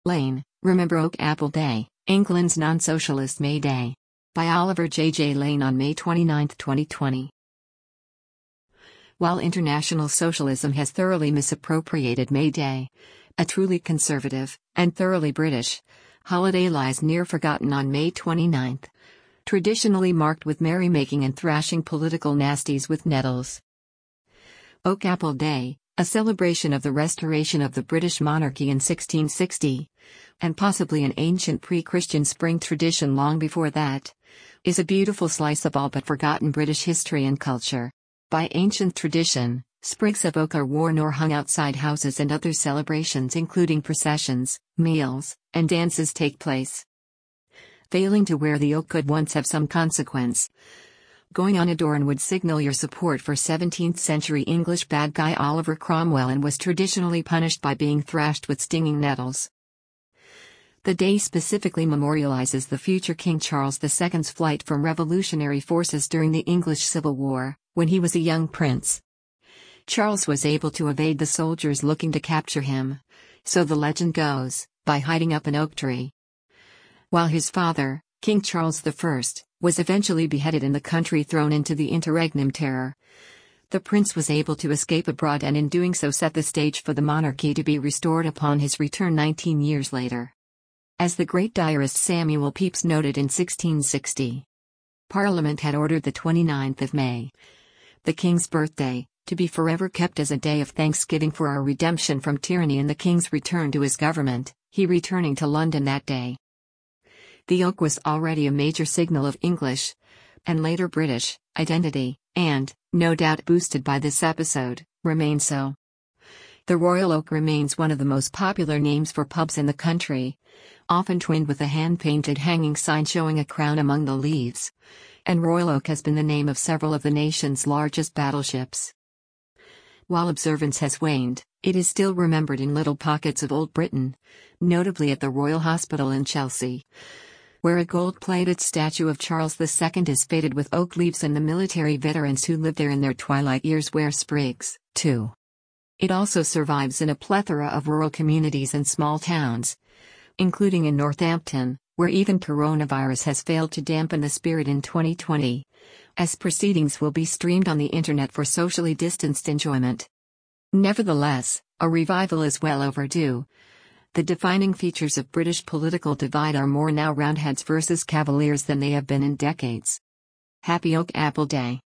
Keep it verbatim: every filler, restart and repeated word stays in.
Lane, Remember Oak Apple Day, England's Non-Socialist May Day. By Oliver J. J. Lane on May twenty-ninth, twenty twenty. While international socialism has thoroughly misappropriated May Day, a truly conservative, and thoroughly British, holiday lies near forgotten on May twenty-ninth, traditionally marked with merrymaking and thrashing political nasties with nettles. Oak Apple Day, a celebration of the restoration of the British monarchy in sixteen sixty, and possibly an ancient pre-Christian spring tradition long before that, is a beautiful slice of all but forgotten British history and culture. By ancient tradition, sprigs of oak are worn or hung outside houses, and other celebrations including processions, meals, and dances take place. Failing to wear the oak could once have some consequence. Going unadorned would signal your support for seventeenth century English bad guy Oliver Cromwell and was traditionally punished by being thrashed with stinging nettles. The day specifically memorializes the future King Charles the Second's flight from revolutionary forces during the English Civil War, when he was a young prince. Charles was able to evade the soldiers looking to capture him, so the legend goes, by hiding up an oak tree. While his father, King Charles the First, was eventually beheaded and the country thrown into the interregnum terror, the prince was able to escape abroad and in doing so set the stage for the monarchy to be restored upon his return nineteen years later. As the great diarist Samuel Pepys noted in sixteen sixty, Parliament had ordered the twenty-ninth of May, the King's birthday, to be forever kept as a day of thanksgiving for our redemption from tyranny and the King's return to his government, he returning to London that day. The oak was already a major signal of English, and later British, identity, and, no doubt boosted by this episode, remains so. The Royal Oak remains one of the most popular names for pubs in the country, often twinned with a hand-painted hanging sign showing a crown among the leaves, and Royal Oak has been the name of several of the nation's largest battleships. While observance has waned, it is still remembered in little pockets of Old Britain, notably at the Royal Hospital in Chelsea, where a gold-plated statue of Charles the Second is faded with oak leaves, and the military veterans who lived there in their twilight years wear sprigs, too. It also survives in a plethora of rural communities and small towns, including in Northampton, where even coronavirus has failed to dampen the spirit in twenty twenty, as proceedings will be streamed on the internet for socially distanced enjoyment. Nevertheless, a revival is well overdue. The defining features of British political divide are more now Roundheads versus Cavaliers than they have been in decades. Happy Oak Apple Day.